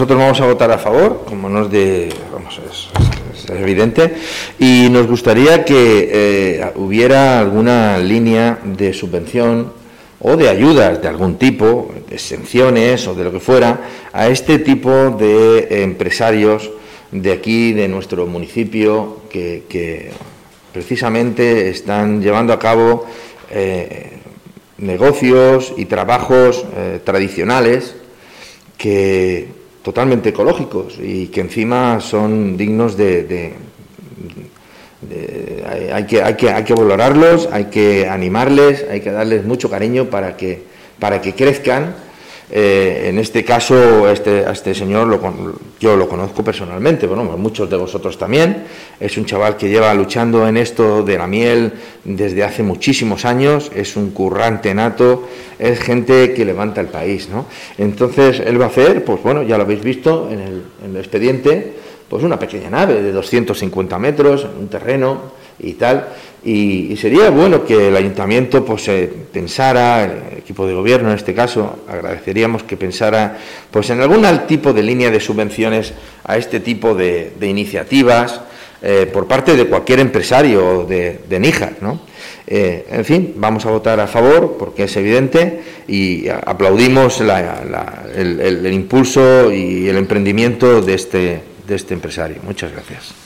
Nosotros vamos a votar a favor, como nos es evidente, y nos gustaría que hubiera alguna línea de subvención o de ayudas de algún tipo, de exenciones o de lo que fuera, a este tipo de empresarios de aquí, de nuestro municipio, que precisamente están llevando a cabo negocios y trabajos tradicionales que totalmente ecológicos y que encima son dignos hay que valorarlos, hay que animarles, hay que darles mucho cariño para que crezcan. En este caso, a este señor yo lo conozco personalmente, bueno, muchos de vosotros también. Es un chaval que lleva luchando en esto de la miel desde hace muchísimos años, es un currante nato, es gente que levanta el país, ¿no? Entonces, él va a hacer, pues bueno, ya lo habéis visto en el expediente, pues una pequeña nave de 250 metros, un terreno y tal, y sería bueno que el ayuntamiento pues pensara, el equipo de gobierno en este caso, agradeceríamos que pensara pues en algún tipo de línea de subvenciones a este tipo de iniciativas por parte de cualquier empresario de Níjar, ¿no? En fin, vamos a votar a favor porque es evidente y aplaudimos el impulso y el emprendimiento de este empresario. Muchas gracias.